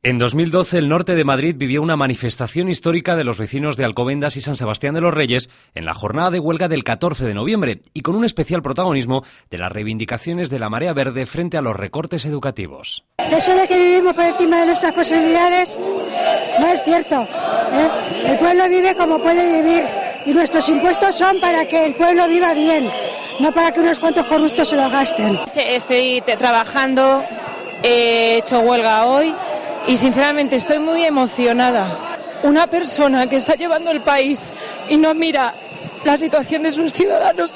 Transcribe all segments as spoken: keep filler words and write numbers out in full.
En dos mil doce, el norte de Madrid vivió una manifestación histórica de los vecinos de Alcobendas y San Sebastián de los Reyes en la jornada de huelga del catorce de noviembre y con un especial protagonismo de las reivindicaciones de la Marea Verde frente a los recortes educativos. Eso de que vivimos por encima de nuestras posibilidades no es cierto, ¿eh? El pueblo vive como puede vivir y nuestros impuestos son para que el pueblo viva bien, no para que unos cuantos corruptos se los gasten. Estoy trabajando, he hecho huelga hoy. Y sinceramente estoy muy emocionada. Una persona que está llevando el país y no mira la situación de sus ciudadanos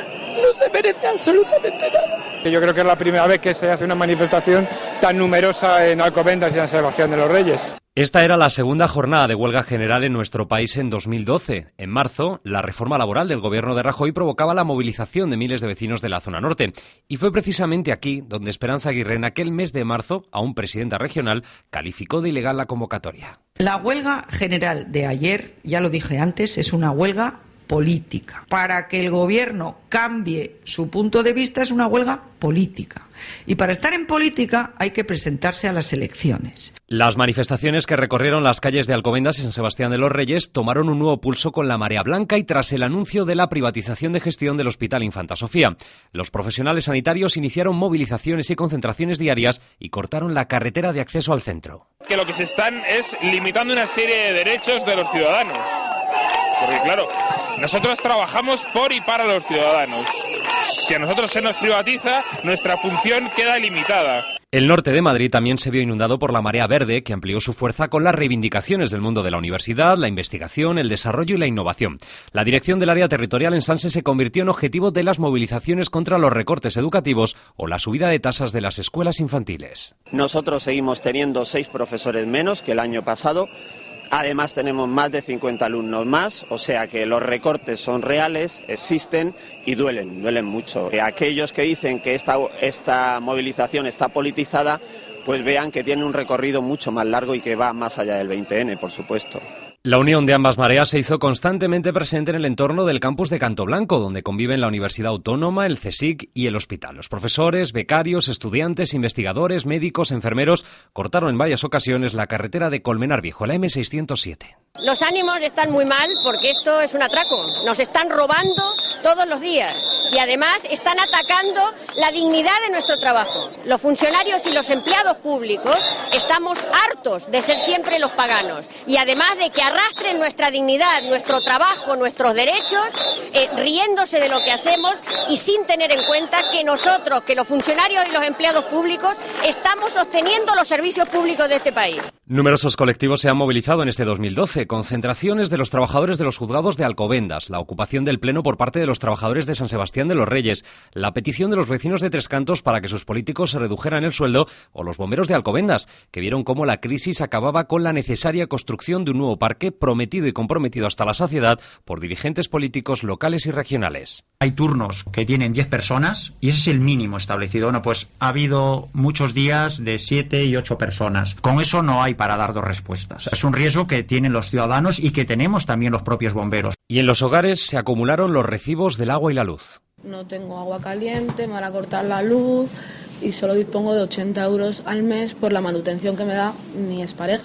no se merece absolutamente nada. Yo creo que es la primera vez que se hace una manifestación tan numerosa en Alcobendas y San Sebastián de los Reyes. Esta era la segunda jornada de huelga general en nuestro país en dos mil doce. En marzo, la reforma laboral del gobierno de Rajoy provocaba la movilización de miles de vecinos de la zona norte. Y fue precisamente aquí donde Esperanza Aguirre, en aquel mes de marzo, aún presidenta regional, calificó de ilegal la convocatoria. La huelga general de ayer, ya lo dije antes, es una huelga política. Para que el gobierno cambie su punto de vista es una huelga política. Y para estar en política hay que presentarse a las elecciones. Las manifestaciones que recorrieron las calles de Alcobendas y San Sebastián de los Reyes tomaron un nuevo pulso con la marea blanca y tras el anuncio de la privatización de gestión del Hospital Infanta Sofía. Los profesionales sanitarios iniciaron movilizaciones y concentraciones diarias y cortaron la carretera de acceso al centro. Que lo que se están es limitando una serie de derechos de los ciudadanos. Porque claro, nosotros trabajamos por y para los ciudadanos. Si a nosotros se nos privatiza, nuestra función queda limitada. El norte de Madrid también se vio inundado por la marea verde, que amplió su fuerza con las reivindicaciones del mundo de la universidad, la investigación, el desarrollo y la innovación. La dirección del área territorial en Sanse se convirtió en objetivo de las movilizaciones contra los recortes educativos o la subida de tasas de las escuelas infantiles. Nosotros seguimos teniendo seis profesores menos que el año pasado. Además tenemos más de cincuenta alumnos más, o sea que los recortes son reales, existen y duelen, duelen mucho. Aquellos que dicen que esta, esta movilización está politizada, pues vean que tiene un recorrido mucho más largo y que va más allá del veinte ene, por supuesto. La unión de ambas mareas se hizo constantemente presente en el entorno del campus de Cantoblanco, donde conviven la Universidad Autónoma, el CSIC y el hospital. Los profesores, becarios, estudiantes, investigadores, médicos, enfermeros cortaron en varias ocasiones la carretera de Colmenar Viejo, la eme seiscientos siete. Los ánimos están muy mal porque esto es un atraco. Nos están robando todos los días y además están atacando la dignidad de nuestro trabajo. Los funcionarios y los empleados públicos estamos hartos de ser siempre los paganos y además de que arrastren nuestra dignidad, nuestro trabajo, nuestros derechos, eh, riéndose de lo que hacemos y sin tener en cuenta que nosotros, que los funcionarios y los empleados públicos, estamos sosteniendo los servicios públicos de este país. Numerosos colectivos se han movilizado en este dos mil doce. Concentraciones de los trabajadores de los juzgados de Alcobendas, la ocupación del Pleno por parte de los trabajadores de San Sebastián de los Reyes, la petición de los vecinos de Tres Cantos para que sus políticos se redujeran el sueldo o los bomberos de Alcobendas, que vieron cómo la crisis acababa con la necesaria construcción de un nuevo parque prometido y comprometido hasta la saciedad por dirigentes políticos locales y regionales. Hay turnos que tienen diez personas y ese es el mínimo establecido. Bueno, pues ha habido muchos días de siete y ocho personas. Con eso no hay para dar dos respuestas. Es un riesgo que tienen los ciudadanos y que tenemos también los propios bomberos. Y en los hogares se acumularon los recibos del agua y la luz. No tengo agua caliente, me van a cortar la luz y solo dispongo de ochenta euros al mes por la manutención que me da mi expareja.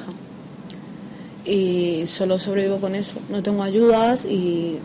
Y solo sobrevivo con eso. No tengo ayudas y...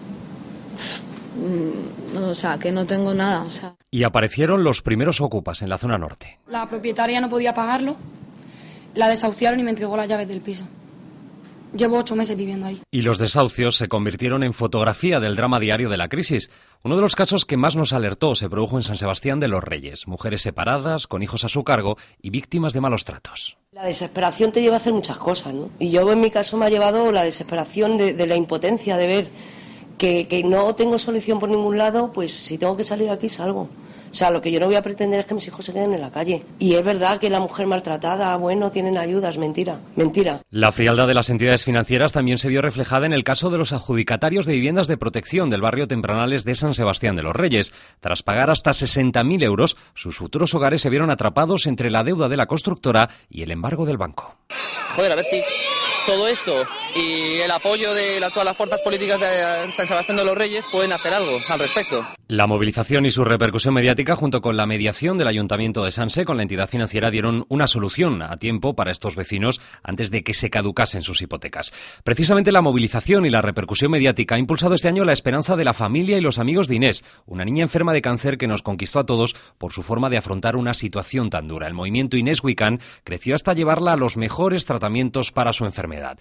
o sea, que no tengo nada. O sea. Y aparecieron los primeros ocupas en la zona norte. La propietaria no podía pagarlo, la desahuciaron y me entregó las llaves del piso. Llevo ocho meses viviendo ahí. Y los desahucios se convirtieron en fotografía del drama diario de la crisis. Uno de los casos que más nos alertó se produjo en San Sebastián de los Reyes. Mujeres separadas, con hijos a su cargo y víctimas de malos tratos. La desesperación te lleva a hacer muchas cosas, ¿no? Y yo en mi caso me ha llevado la desesperación de, de la impotencia de ver que, que no tengo solución por ningún lado, pues si tengo que salir aquí salgo. O sea, lo que yo no voy a pretender es que mis hijos se queden en la calle. Y es verdad que la mujer maltratada, bueno, tienen ayudas, mentira, mentira. La frialdad de las entidades financieras también se vio reflejada en el caso de los adjudicatarios de viviendas de protección del barrio Tempranales de San Sebastián de los Reyes. Tras pagar hasta sesenta mil euros, sus futuros hogares se vieron atrapados entre la deuda de la constructora y el embargo del banco. Joder, a ver si todo esto y el apoyo de la, todas las fuerzas políticas de San Sebastián de los Reyes pueden hacer algo al respecto. La movilización y su repercusión mediática, junto con la mediación del Ayuntamiento de Sanse con la entidad financiera, dieron una solución a tiempo para estos vecinos antes de que se caducasen sus hipotecas. Precisamente la movilización y la repercusión mediática ha impulsado este año la esperanza de la familia y los amigos de Inés, una niña enferma de cáncer que nos conquistó a todos por su forma de afrontar una situación tan dura. El movimiento Inés Wiccan creció hasta llevarla a los mejores tratamientos para su enfermedad.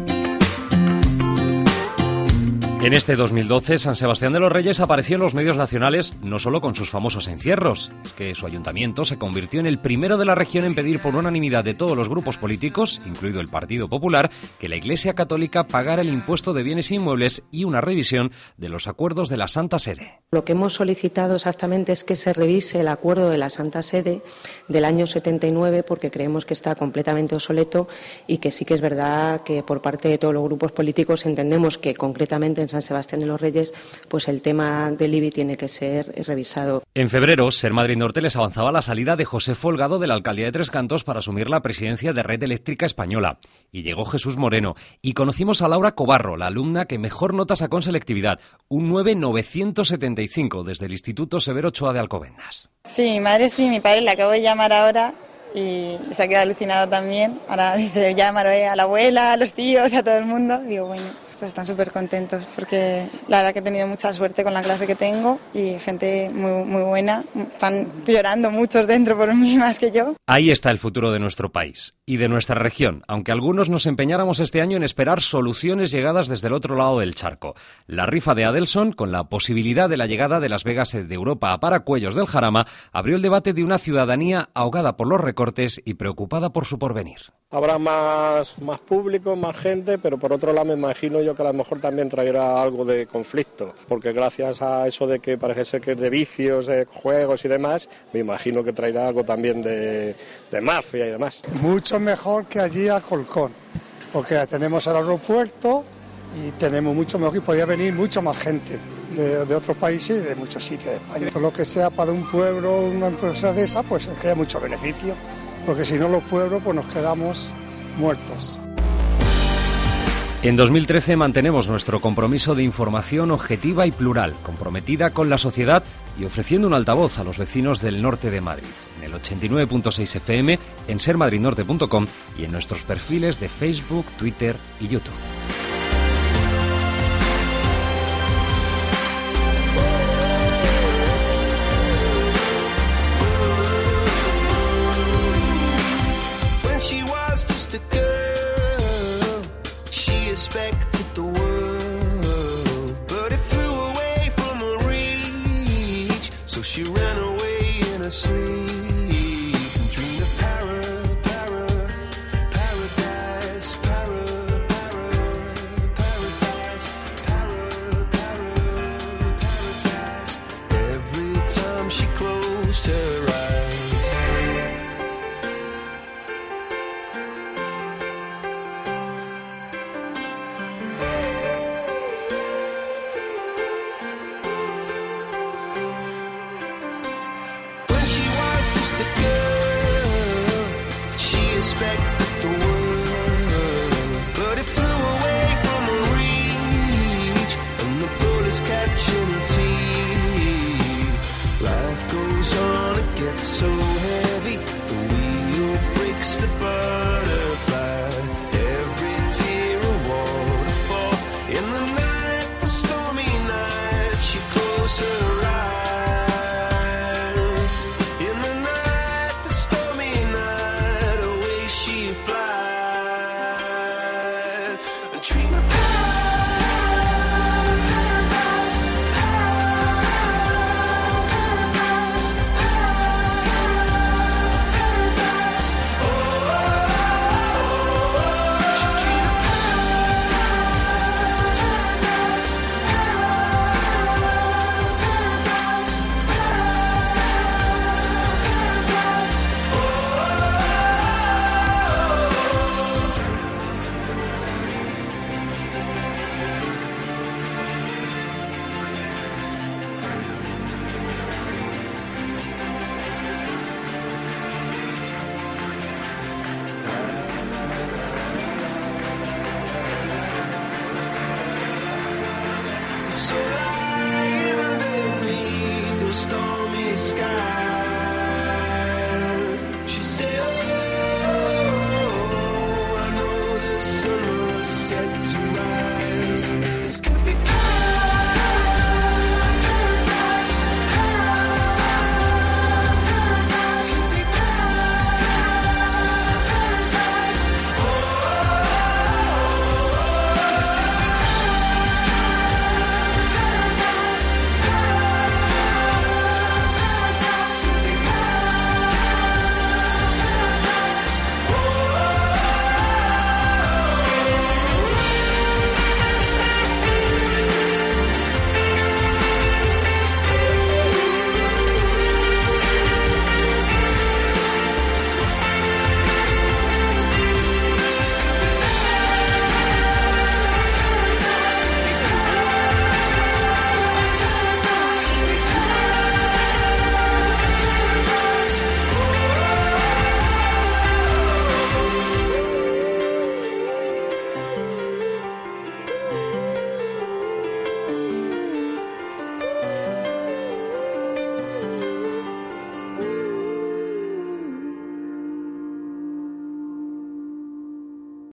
En este dos mil doce, San Sebastián de los Reyes apareció en los medios nacionales no solo con sus famosos encierros, es que su ayuntamiento se convirtió en el primero de la región en pedir por unanimidad de todos los grupos políticos, incluido el Partido Popular, que la Iglesia Católica pagara el impuesto de bienes inmuebles y una revisión de los acuerdos de la Santa Sede. Lo que hemos solicitado exactamente es que se revise el acuerdo de la Santa Sede del año setenta y nueve, porque creemos que está completamente obsoleto y que sí que es verdad que por parte de todos los grupos políticos entendemos que concretamente en San Sebastián de los Reyes, pues el tema del I B I tiene que ser revisado. En febrero, Ser Madrid Norte les avanzaba la salida de José Folgado de la alcaldía de Tres Cantos para asumir la presidencia de Red Eléctrica Española. Y llegó Jesús Moreno. Y conocimos a Laura Cobarro, la alumna que mejor nota sacó en selectividad, un nueve mil novecientos setenta y cinco desde el Instituto Severo Ochoa de Alcobendas. Sí, mi madre sí, mi padre le acabo de llamar ahora y se ha quedado alucinado también. Ahora dice, llamaré a la abuela, a los tíos, a todo el mundo. Digo, bueno, pues están súper contentos porque la verdad que he tenido mucha suerte con la clase que tengo y gente muy, muy buena. Están llorando muchos dentro por mí más que yo. Ahí está el futuro de nuestro país y de nuestra región, aunque algunos nos empeñáramos este año en esperar soluciones llegadas desde el otro lado del charco. La rifa de Adelson, con la posibilidad de la llegada de Las Vegas de Europa a Paracuellos del Jarama, abrió el debate de una ciudadanía ahogada por los recortes y preocupada por su porvenir. Habrá más, más público, más gente, pero por otro lado me imagino yo que a lo mejor también traerá algo de conflicto, porque gracias a eso de que parece ser que es de vicios, de juegos y demás, me imagino que traerá algo también de, de mafia y demás. Mucho mejor que allí a Colcón, porque tenemos el aeropuerto y tenemos mucho mejor y podría venir mucho más gente de, de otros países y de muchos sitios de España. Por lo que sea para un pueblo, una empresa de esa, pues crea mucho beneficio, porque si no los pueblos pues nos quedamos muertos. En dos mil trece mantenemos nuestro compromiso de información objetiva y plural, comprometida con la sociedad y ofreciendo un altavoz a los vecinos del norte de Madrid, en el ochenta y nueve punto seis F M, en ser madrid norte punto com y en nuestros perfiles de Facebook, Twitter y YouTube. Expected the world, but it flew away from her reach. So she ran away in her sleep and dreamed of para, para, paradise, para, para, paradise, para, para, paradise. Every time she closed her eyes. Expected the world, but it flew away from her reach, and the bullets catching her teeth. Life goes on, it gets so heavy, the wheel breaks the butterfly. Every tear a waterfall. In the night, the stormy night, she closed her eyes. In the night, the stormy night, she flies, dream